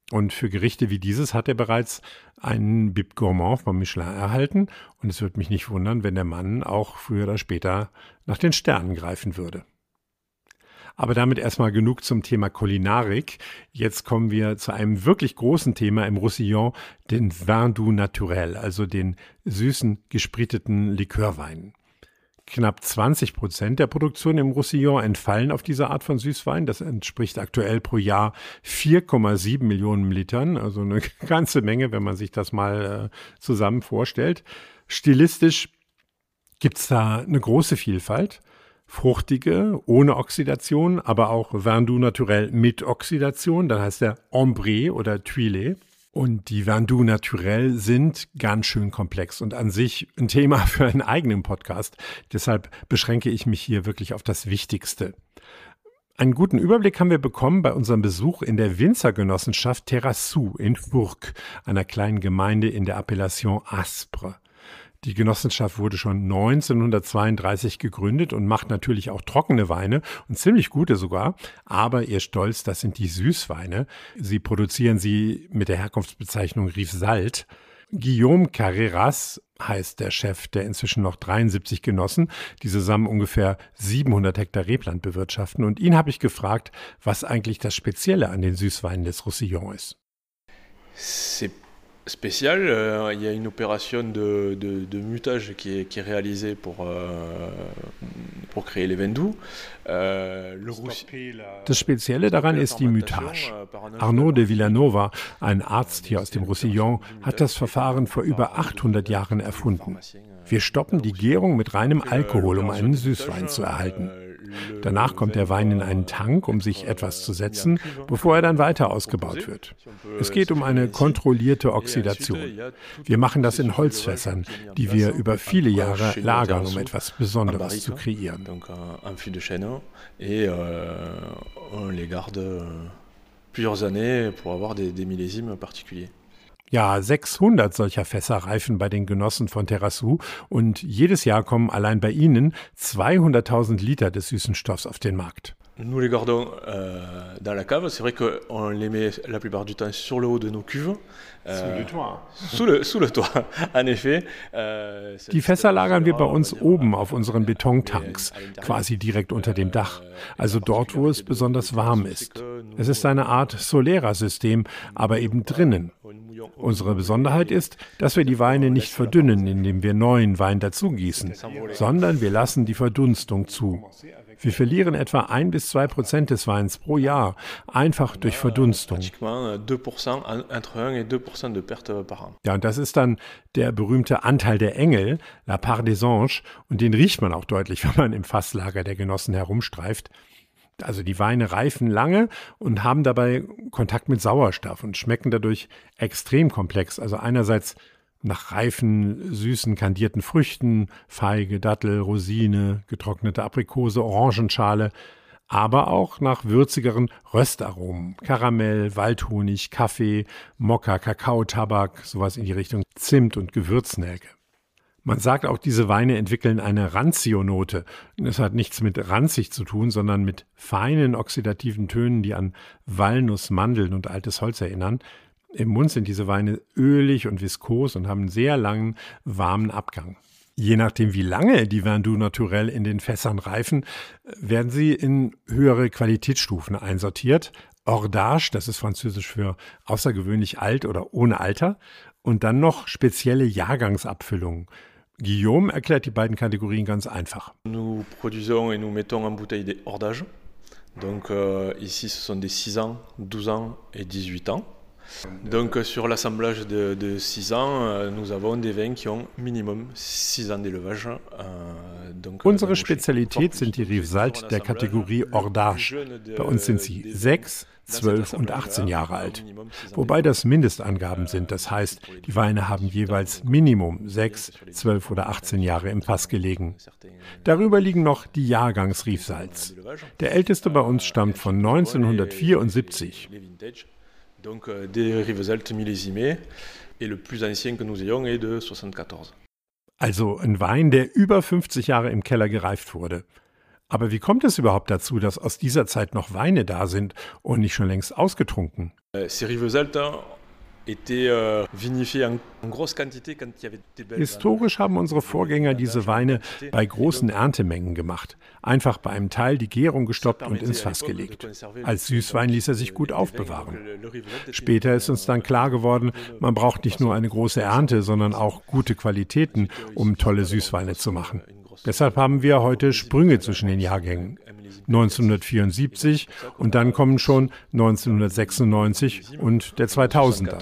Und für Gerichte wie dieses hat er bereits einen Bib Gourmand von Michelin erhalten. Und es würde mich nicht wundern, wenn der Mann auch früher oder später nach den Sternen greifen würde. Aber damit erstmal genug zum Thema Kulinarik. Jetzt kommen wir zu einem wirklich großen Thema im Roussillon, den Vin doux naturel, also den süßen, gespriteten Likörweinen. Knapp 20% der Produktion im Roussillon entfallen auf diese Art von Süßwein. Das entspricht aktuell pro Jahr 4,7 Millionen Litern, also eine ganze Menge, wenn man sich das mal zusammen vorstellt. Stilistisch gibt es da eine große Vielfalt. Fruchtige, ohne Oxidation, aber auch Vin doux naturel mit Oxidation, dann heißt der Ambré oder Thuilé. Und die Vin doux naturel sind ganz schön komplex und an sich ein Thema für einen eigenen Podcast. Deshalb beschränke ich mich hier wirklich auf das Wichtigste. Einen guten Überblick haben wir bekommen bei unserem Besuch in der Winzergenossenschaft Terrassou in Fourques, einer kleinen Gemeinde in der Appellation Aspre. Die Genossenschaft wurde schon 1932 gegründet und macht natürlich auch trockene Weine und ziemlich gute sogar. Aber ihr Stolz, das sind die Süßweine. Sie produzieren sie mit der Herkunftsbezeichnung Rivesaltes. Guillaume Carreras heißt der Chef der inzwischen noch 73 Genossen, die zusammen ungefähr 700 Hektar Rebland bewirtschaften. Und ihn habe ich gefragt, was eigentlich das Spezielle an den Süßweinen des Roussillon ist. Spécial, il y a une opération de mutage qui est réalisée pour créer les vins doux. Das Spezielle daran ist die Mutage. Arnaud de Villanova, ein Arzt hier aus dem Roussillon, hat das Verfahren vor über 800 Jahren erfunden. Wir stoppen die Gärung mit reinem Alkohol, um einen Süßwein zu erhalten. Danach kommt der Wein in einen Tank, um sich etwas zu setzen, bevor er dann weiter ausgebaut wird. Es geht um eine kontrollierte Oxidation. Wir machen das in Holzfässern, die wir über viele Jahre lagern, um etwas Besonderes zu kreieren. Ja, 600 solcher Fässer reifen bei den Genossen von Terrassou und jedes Jahr kommen allein bei ihnen 200.000 Liter des süßen Stoffs auf den Markt. Nous les gardons dans la cave. C'est vrai qu'on les met la plupart du temps sur le haut de nos cuves. Sous le toit. Sous le toit, en effet. Die Fässer lagern wir bei uns oben auf unseren Betontanks, quasi direkt unter dem Dach, also dort, wo es besonders warm ist. Es ist eine Art Solera-System, aber eben drinnen. Unsere Besonderheit ist, dass wir die Weine nicht verdünnen, indem wir neuen Wein dazugießen, sondern wir lassen die Verdunstung zu. Wir verlieren etwa 1-2% des Weins pro Jahr, einfach durch Verdunstung. Ja, und das ist dann der berühmte Anteil der Engel, la part des anges, und den riecht man auch deutlich, wenn man im Fasslager der Genossen herumstreift. Also die Weine reifen lange und haben dabei Kontakt mit Sauerstoff und schmecken dadurch extrem komplex. Also einerseits nach reifen, süßen, kandierten Früchten, Feige, Dattel, Rosine, getrocknete Aprikose, Orangenschale, aber auch nach würzigeren Röstaromen, Karamell, Waldhonig, Kaffee, Mokka, Kakao, Tabak, sowas in die Richtung Zimt und Gewürznelke. Man sagt auch, diese Weine entwickeln eine Ranzio-Note. Das hat nichts mit ranzig zu tun, sondern mit feinen oxidativen Tönen, die an Walnuss, Mandeln und altes Holz erinnern. Im Mund sind diese Weine ölig und viskos und haben einen sehr langen, warmen Abgang. Je nachdem, wie lange die Vin doux naturel in den Fässern reifen, werden sie in höhere Qualitätsstufen einsortiert. Hors-d'âge, das ist französisch für außergewöhnlich alt oder ohne Alter. Und dann noch spezielle Jahrgangsabfüllungen. Guillaume erklärt die beiden Kategorien ganz einfach. Nous produisons et nous mettons en bouteille des hors d'âge. Donc ici ce sont des 6 ans, 12 ans et 18 ans. Donc sur l'assemblage de 6 ans, nous avons des vins qui ont minimum 6 ans d'élevage. Unsere Spezialität sind die Rivesaltes der Kategorie Hors d'âge. Bei uns sind sie 6, 12 und 18 Jahre alt. Wobei das Mindestangaben sind. Das heißt, die Weine haben jeweils Minimum 6, 12 oder 18 Jahre im Fass gelegen. Darüber liegen noch die Jahrgangs-Rivesaltes. Der älteste bei uns stammt von 1974. Donc des Rivesaltes millésimés et le plus ancien que nous ayons est de 74. Also ein Wein, der über 50 Jahre im Keller gereift wurde. Aber wie kommt es überhaupt dazu, dass aus dieser Zeit noch Weine da sind und nicht schon längst ausgetrunken? Ces Rivesaltes étaient vinifiés en grosse quantité quand il y avait des belles. Historisch haben unsere Vorgänger diese Weine bei großen Erntemengen gemacht. Einfach bei einem Teil die Gärung gestoppt und ins Fass gelegt. Als Süßwein ließ er sich gut aufbewahren. Später ist uns dann klar geworden, man braucht nicht nur eine große Ernte, sondern auch gute Qualitäten, um tolle Süßweine zu machen. Deshalb haben wir heute Sprünge zwischen den Jahrgängen. 1974 und dann kommen schon 1996 und der 2000er.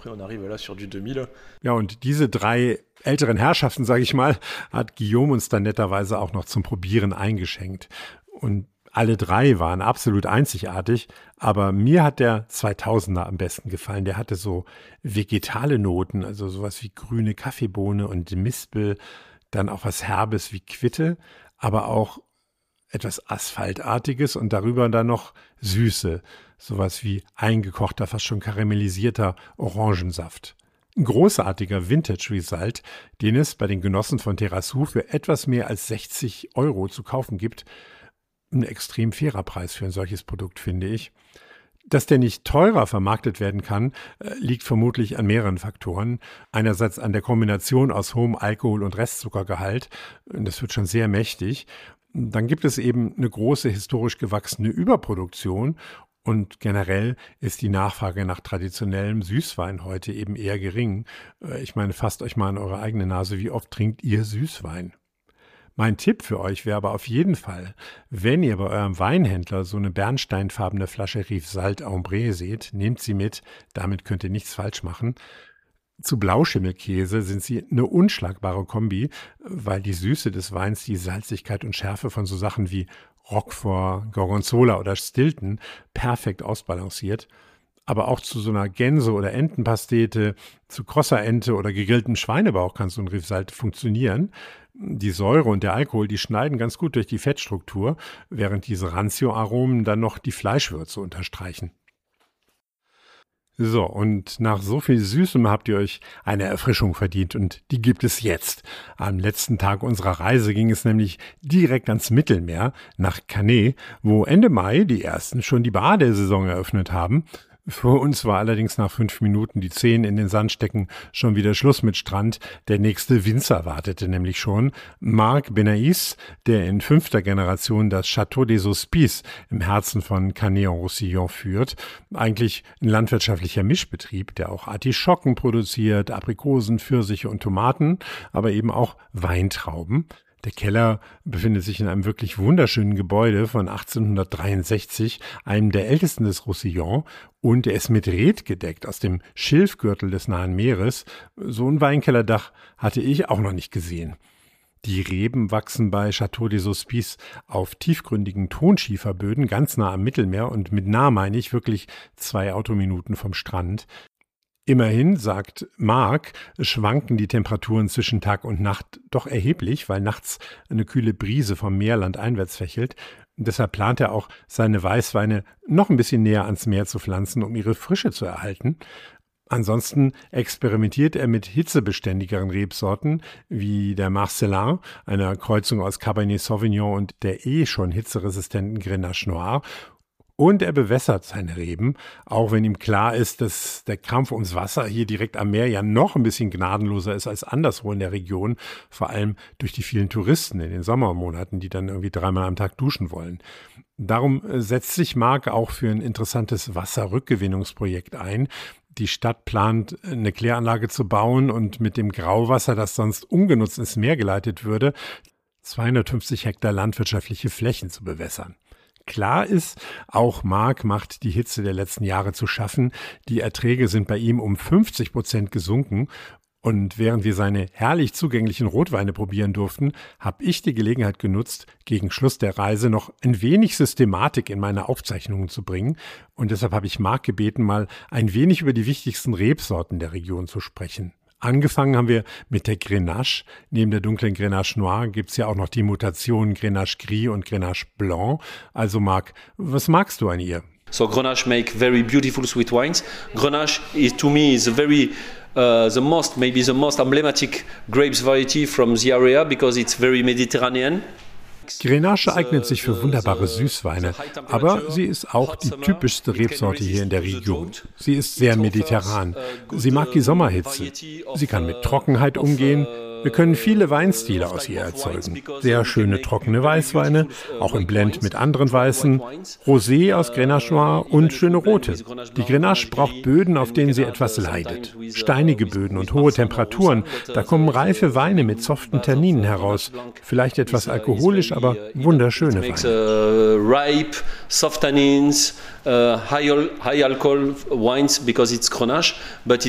Ja, und diese 3 älteren Herrschaften, sage ich mal, hat Guillaume uns dann netterweise auch noch zum Probieren eingeschenkt. Und alle 3 waren absolut einzigartig, aber mir hat der 2000er am besten gefallen. Der hatte so vegetale Noten, also sowas wie grüne Kaffeebohne und Mispel, dann auch was Herbes wie Quitte, aber auch etwas Asphaltartiges und darüber dann noch Süße, sowas wie eingekochter, fast schon karamellisierter Orangensaft. Ein großartiger Vintage-Risalt, den es bei den Genossen von Terrassou für etwas mehr als 60 € zu kaufen gibt. Ein extrem fairer Preis für ein solches Produkt, finde ich. Dass der nicht teurer vermarktet werden kann, liegt vermutlich an mehreren Faktoren. Einerseits an der Kombination aus hohem Alkohol- und Restzuckergehalt. Das wird schon sehr mächtig. Dann gibt es eben eine große historisch gewachsene Überproduktion und generell ist die Nachfrage nach traditionellem Süßwein heute eben eher gering. Ich meine, fasst euch mal an eure eigene Nase, wie oft trinkt ihr Süßwein? Mein Tipp für euch wäre aber auf jeden Fall, wenn ihr bei eurem Weinhändler so eine bernsteinfarbene Flasche Rivesaltes Ambré seht, nehmt sie mit, damit könnt ihr nichts falsch machen. Zu Blauschimmelkäse sind sie eine unschlagbare Kombi, weil die Süße des Weins die Salzigkeit und Schärfe von so Sachen wie Roquefort, Gorgonzola oder Stilton perfekt ausbalanciert. Aber auch zu so einer Gänse- oder Entenpastete, zu krosser Ente oder gegrilltem Schweinebauch kann so ein Rivesaltes funktionieren. Die Säure und der Alkohol, die schneiden ganz gut durch die Fettstruktur, während diese Rancio-Aromen dann noch die Fleischwürze unterstreichen. So, und nach so viel Süßem habt ihr euch eine Erfrischung verdient und die gibt es jetzt. Am letzten Tag unserer Reise ging es nämlich direkt ans Mittelmeer, nach Cannes, wo Ende Mai die ersten schon die Badesaison eröffnet haben. Für uns war allerdings nach 5 Minuten die Zehen in den Sand stecken schon wieder Schluss mit Strand. Der nächste Winzer wartete nämlich schon. Marc Benaïs, der in 5. Generation das Château des Hospices im Herzen von Cannes-en-Roussillon führt. Eigentlich ein landwirtschaftlicher Mischbetrieb, der auch Artischocken produziert, Aprikosen, Pfirsiche und Tomaten, aber eben auch Weintrauben. Der Keller befindet sich in einem wirklich wunderschönen Gebäude von 1863, einem der ältesten des Roussillon, und er ist mit Red gedeckt aus dem Schilfgürtel des nahen Meeres. So ein Weinkellerdach hatte ich auch noch nicht gesehen. Die Reben wachsen bei Château des Hospices auf tiefgründigen Tonschieferböden ganz nah am Mittelmeer und mit nah meine ich wirklich 2 Autominuten vom Strand. Immerhin, sagt Marc, schwanken die Temperaturen zwischen Tag und Nacht doch erheblich, weil nachts eine kühle Brise vom Meerland einwärts fächelt. Deshalb plant er auch, seine Weißweine noch ein bisschen näher ans Meer zu pflanzen, um ihre Frische zu erhalten. Ansonsten experimentiert er mit hitzebeständigeren Rebsorten wie der Marcellin, einer Kreuzung aus Cabernet Sauvignon und der schon hitzeresistenten Grenache Noir. Und er bewässert seine Reben, auch wenn ihm klar ist, dass der Kampf ums Wasser hier direkt am Meer ja noch ein bisschen gnadenloser ist als anderswo in der Region, vor allem durch die vielen Touristen in den Sommermonaten, die dann irgendwie 3-mal am Tag duschen wollen. Darum setzt sich Marc auch für ein interessantes Wasserrückgewinnungsprojekt ein. Die Stadt plant, eine Kläranlage zu bauen und mit dem Grauwasser, das sonst ungenutzt ins Meer geleitet würde, 250 Hektar landwirtschaftliche Flächen zu bewässern. Klar ist, auch Marc macht die Hitze der letzten Jahre zu schaffen. Die Erträge sind bei ihm um 50% gesunken. Und während wir seine herrlich zugänglichen Rotweine probieren durften, habe ich die Gelegenheit genutzt, gegen Schluss der Reise noch ein wenig Systematik in meine Aufzeichnungen zu bringen. Und deshalb habe ich Marc gebeten, mal ein wenig über die wichtigsten Rebsorten der Region zu sprechen. Angefangen haben wir mit der Grenache. Neben der dunklen Grenache Noir gibt es ja auch noch die Mutationen Grenache Gris und Grenache Blanc. Also Marc, was magst du an ihr? So Grenache make very beautiful sweet wines. Grenache is to me is a very the most emblematic grapes variety from the area because it's very Mediterranean. Grenache eignet sich für wunderbare Süßweine, aber sie ist auch die typischste Rebsorte hier in der Region. Sie ist sehr mediterran. Sie mag die Sommerhitze. Sie kann mit Trockenheit umgehen. Wir können viele Weinstile aus ihr erzeugen. Sehr schöne trockene Weißweine, auch im Blend mit anderen Weißen, Rosé aus Grenache Noir und schöne rote. Die Grenache braucht Böden, auf denen sie etwas leidet. Steinige Böden und hohe Temperaturen, da kommen reife Weine mit soften Tanninen heraus. Vielleicht etwas alkoholisch, aber wunderschöne Weine. Ripe, soft tannins, high alcohol wines because it's Grenache, but it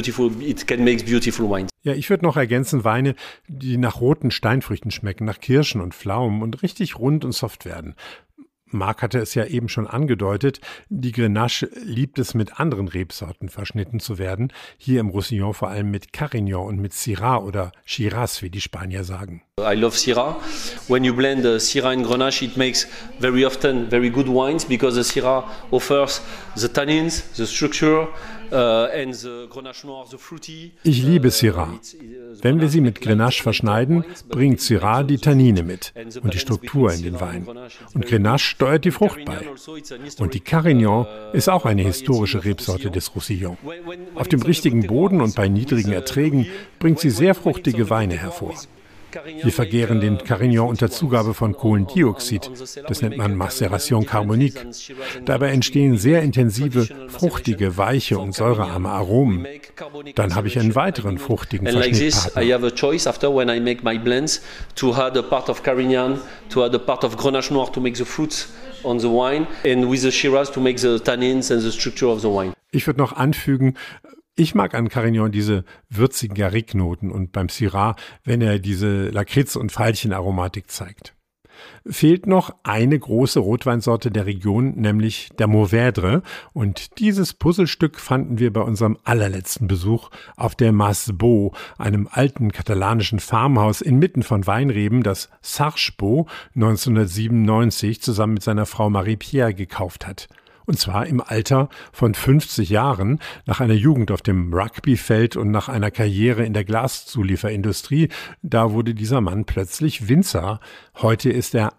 can make beautiful wines. Ja, ich würde noch ergänzen Weine, die nach roten Steinfrüchten schmecken, nach Kirschen und Pflaumen und richtig rund und soft werden. Marc hatte es ja eben schon angedeutet, die Grenache liebt es, mit anderen Rebsorten verschnitten zu werden. Hier im Roussillon vor allem mit Carignan und mit Syrah oder Shiraz, wie die Spanier sagen. I love Syrah. When you blend Syrah and Grenache, it makes very often very good wines because the Syrah offers the tannins, the structure, and the Grenache Noir, the fruity. Ich liebe Syrah. Wenn wir sie mit Grenache verschneiden, bringt Syrah die Tannine mit und die Struktur in den Wein. Und Grenache steuert die Frucht bei. Und die Carignan ist auch eine historische Rebsorte des Roussillon. Auf dem richtigen Boden und bei niedrigen Erträgen bringt sie sehr fruchtige Weine hervor. Wir vergären den Carignan unter Zugabe von Kohlendioxid. Das nennt man Macération carbonique. Dabei entstehen sehr intensive, fruchtige, weiche und säurearme Aromen. Dann habe ich einen weiteren fruchtigen Verschnittpartner. I have a choice after when I make my blends to add a part of Carignan, to add a part of Grenache Noir to make the fruits on the wine, and with the Shiraz to make the tannins and the structure of the wine. Ich würde noch anfügen, ich mag an Carignan diese würzigen Garrigue-Noten und beim Syrah, wenn er diese Lakritz- und Veilchenaromatik zeigt. Fehlt noch eine große Rotweinsorte der Region, nämlich der Mourvèdre. Und dieses Puzzlestück fanden wir bei unserem allerletzten Besuch auf der Mas Beau, einem alten katalanischen Farmhaus inmitten von Weinreben, das Sarchbeau 1997 zusammen mit seiner Frau Marie-Pierre gekauft hat. Und zwar im Alter von 50 Jahren, nach einer Jugend auf dem Rugbyfeld und nach einer Karriere in der Glaszulieferindustrie. Da wurde dieser Mann plötzlich Winzer. Heute ist er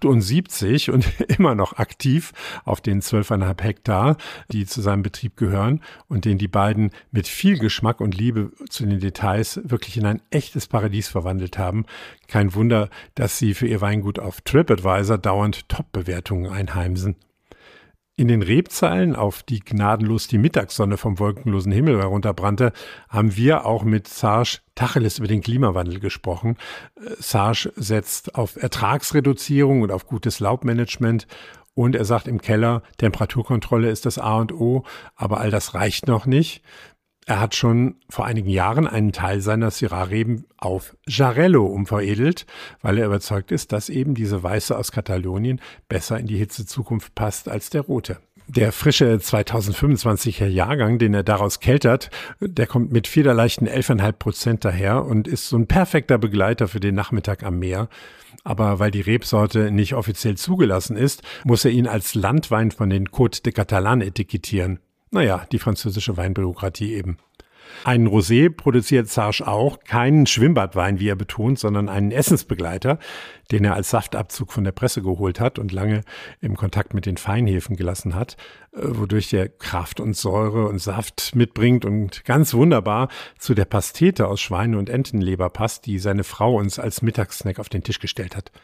78 und immer noch aktiv auf den 12,5 Hektar, die zu seinem Betrieb gehören und den die beiden mit viel Geschmack und Liebe zu den Details wirklich in ein echtes Paradies verwandelt haben. Kein Wunder, dass sie für ihr Weingut auf TripAdvisor dauernd Top-Bewertungen einheimsen. In den Rebzeilen, auf die gnadenlos die Mittagssonne vom wolkenlosen Himmel herunterbrannte, haben wir auch mit Sarge Tacheles über den Klimawandel gesprochen. Sarge setzt auf Ertragsreduzierung und auf gutes Laubmanagement. Und er sagt im Keller, Temperaturkontrolle ist das A und O, aber all das reicht noch nicht. Er hat schon vor einigen Jahren einen Teil seiner Syrah-Reben auf Jarello umveredelt, weil er überzeugt ist, dass eben diese Weiße aus Katalonien besser in die Hitzezukunft passt als der rote. Der frische 2025er Jahrgang, den er daraus keltert, der kommt mit federleichten 11,5% daher und ist so ein perfekter Begleiter für den Nachmittag am Meer. Aber weil die Rebsorte nicht offiziell zugelassen ist, muss er ihn als Landwein von den Côtes de Catalan etikettieren. Naja, die französische Weinbürokratie eben. Einen Rosé produziert Sarge auch, keinen Schwimmbadwein, wie er betont, sondern einen Essensbegleiter, den er als Saftabzug von der Presse geholt hat und lange im Kontakt mit den Feinhefen gelassen hat, wodurch er Kraft und Säure und Saft mitbringt und ganz wunderbar zu der Pastete aus Schweine- und Entenleber passt, die seine Frau uns als Mittagssnack auf den Tisch gestellt hat.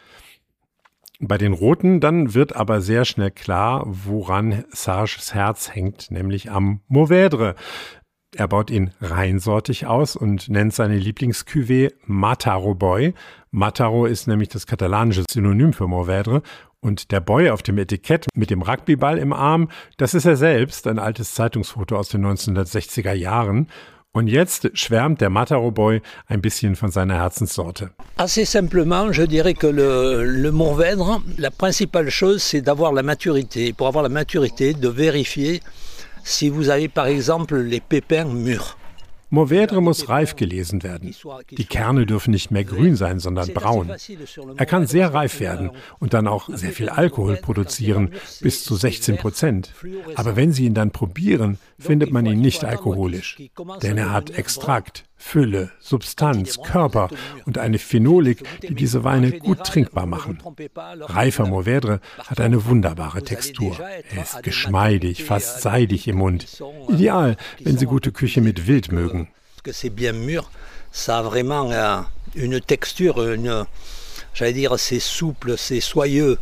Bei den Roten dann wird aber sehr schnell klar, woran Sarges Herz hängt, nämlich am Mourvèdre. Er baut ihn reinsortig aus und nennt seine Lieblingscuvée Mataro Boy. Mataro ist nämlich das katalanische Synonym für Mourvèdre. Und der Boy auf dem Etikett mit dem Rugbyball im Arm, das ist er selbst, ein altes Zeitungsfoto aus den 1960er Jahren. Und jetzt schwärmt der Mataro Boy ein bisschen von seiner Herzenssorte. Assez simplement, je dirais que le Mourvèdre, la principale chose, c'est d'avoir la maturité. Pour avoir la maturité, de vérifier si vous avez par exemple les pépins mûrs. Mourvèdre muss reif gelesen werden. Die Kerne dürfen nicht mehr grün sein, sondern braun. Er kann sehr reif werden und dann auch sehr viel Alkohol produzieren, bis zu 16%. Aber wenn Sie ihn dann probieren, findet man ihn nicht alkoholisch, denn er hat Extrakt, Fülle, Substanz, Körper und eine Phenolik, die diese Weine gut trinkbar machen. Reifer Mourvèdre hat eine wunderbare Textur. Er ist geschmeidig, fast seidig im Mund. Ideal, wenn Sie gute Küche mit Wild mögen. C'est bien mûr, ça a vraiment une texture, j'allais dire, c'est souple, c'est soyeux.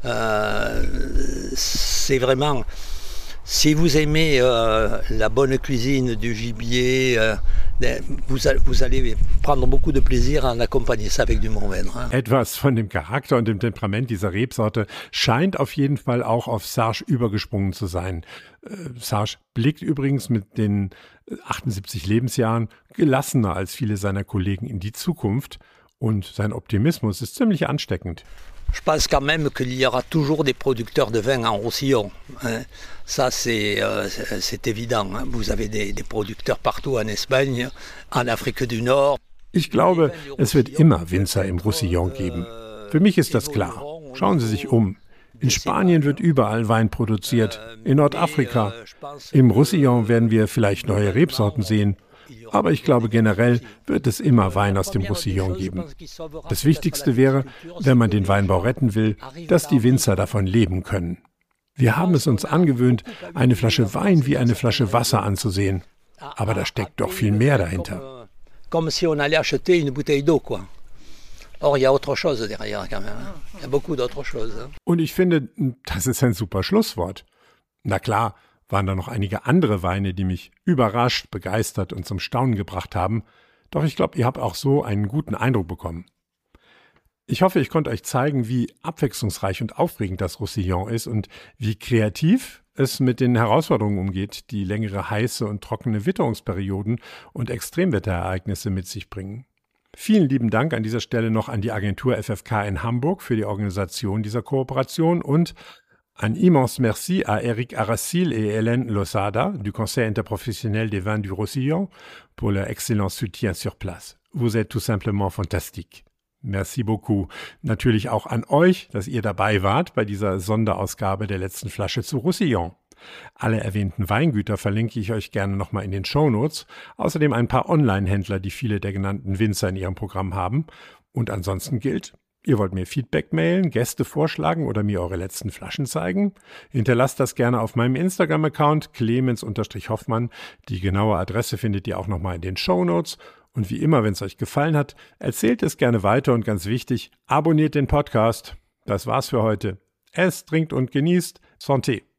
C'est vraiment, si vous aimez la bonne cuisine du gibier, vous allez prendre beaucoup de plaisir à accompagner ça avec du Mourvèdre. Etwas von dem Charakter und dem Temperament dieser Rebsorte scheint auf jeden Fall auch auf Sarge übergesprungen zu sein. Sarge blickt übrigens mit den 78 Lebensjahren gelassener als viele seiner Kollegen in die Zukunft und sein Optimismus ist ziemlich ansteckend. Je pense quand même qu'il y aura toujours des producteurs de vin en Roussillon. Ça, c'est évident. Vous avez des producteurs partout en Espagne, en Afrique du Nord. Ich glaube, es wird immer Winzer im Roussillon geben. Für mich ist das klar. Schauen Sie sich um. In Spanien wird überall Wein produziert, in Nordafrika. Im Roussillon werden wir vielleicht neue Rebsorten sehen. Aber ich glaube, generell wird es immer Wein aus dem Roussillon geben. Das Wichtigste wäre, wenn man den Weinbau retten will, dass die Winzer davon leben können. Wir haben es uns angewöhnt, eine Flasche Wein wie eine Flasche Wasser anzusehen. Aber da steckt doch viel mehr dahinter. Comme si on allait acheter une bouteille d'eau, quoi. Or, il y a autre chose derrière, quand même. Il y a beaucoup d'autres choses. Und ich finde, das ist ein super Schlusswort. Na klar, waren da noch einige andere Weine, die mich überrascht, begeistert und zum Staunen gebracht haben. Doch ich glaube, ihr habt auch so einen guten Eindruck bekommen. Ich hoffe, ich konnte euch zeigen, wie abwechslungsreich und aufregend das Roussillon ist und wie kreativ es mit den Herausforderungen umgeht, die längere heiße und trockene Witterungsperioden und Extremwetterereignisse mit sich bringen. Vielen lieben Dank an dieser Stelle noch an die Agentur FFK in Hamburg für die Organisation dieser Kooperation und un immense merci à Eric Aracil et Hélène Losada du Conseil interprofessionnel des vins du Roussillon pour leur excellent soutien sur place. Vous êtes tout simplement fantastique. Merci beaucoup. Natürlich auch an euch, dass ihr dabei wart bei dieser Sonderausgabe der letzten Flasche zu Roussillon. Alle erwähnten Weingüter verlinke ich euch gerne nochmal in den Shownotes. Außerdem ein paar Online-Händler, die viele der genannten Winzer in ihrem Programm haben. Und ansonsten gilt: Ihr wollt mir Feedback mailen, Gäste vorschlagen oder mir eure letzten Flaschen zeigen? Hinterlasst das gerne auf meinem Instagram-Account Clemens_Hoffmann. Die genaue Adresse findet ihr auch nochmal in den Shownotes. Und wie immer, wenn es euch gefallen hat, erzählt es gerne weiter und ganz wichtig, abonniert den Podcast. Das war's für heute. Esst, trinkt und genießt. Santé!